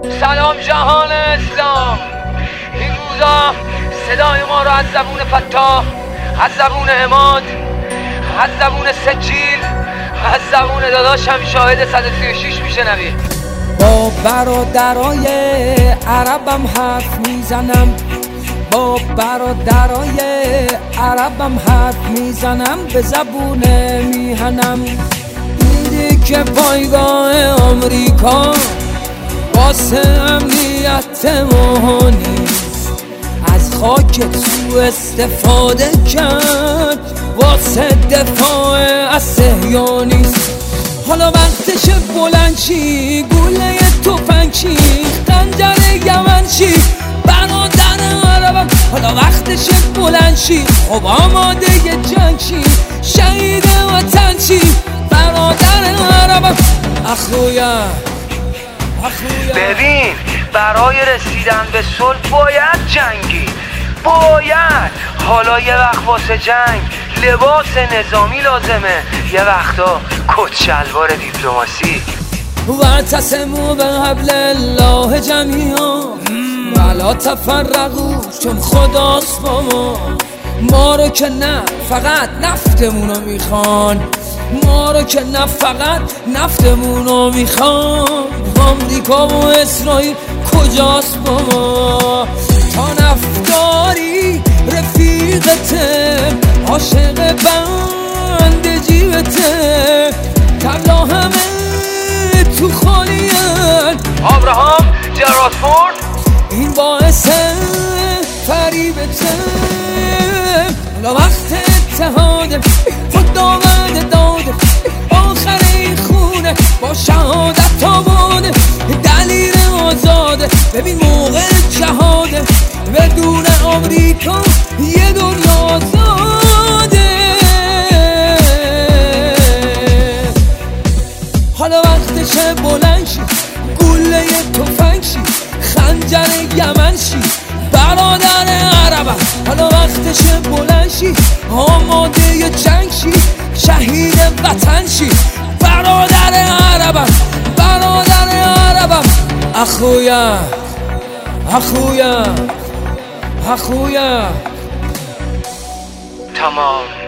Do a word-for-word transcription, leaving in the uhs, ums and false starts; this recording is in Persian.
سلام جهان اسلام. این روزا صدای ما رو از زبون فتاح، از زبون عماد، از زبون سجیل، از زبون داداشم شاهد صد و سی و شش میشنوی. با برادرای عربم حرف میزنم، با برادرای عربم حرف میزنم، به زبون میهنم. دیدی که پایگاه آمریکا واسه امنیت ما نیست، از خاک تو استفاده کرد واسه دفاع از صهیونیست. حالا وقتش بلند شی، گوله تفنگ شی، خنجر یمن شی، برادر عربم. حالا وقتش بلند شی، خب آماده جنگ شی، شهید وطن شی، برادر عربم. اخویا ببین، برای رسیدن به صلح باید جنگی، باید. حالا یه وقت واسه جنگ لباس نظامی لازمه، یه وقتا کت شلوار دیپلماسی. واعتصموا بحبل الله جمیعا ولا تفرقوا، چون خداست با ما. ما رو که نه فقط نفتمونو میخوان، ما رو که نه فقط نفتمونو میخوان. آمریکا و اسرائیل کجاست با ما؟ تا نفتاری رفیقته، عاشق بند جیبته، تبلا همه تو خالیت. آبراهام جراتفورد این باعث فریبته. حالا وقت اتحاده، خدا وعده داده، آخر این خونه با شهادت آباده، دلیل آزاده. ببین موقع جهاده، بدون آمریکا یه دنیا آزاده. حالا وقتشه بلند شی، گوله تفنگ شی، خنجر یمن شی، برادر عربم. حالا وقتشه بلند شی، آماده جنگ شی، شهید وطن شی، برادر عربم، برادر عربم. اخویا اخویا اخویا. تمام.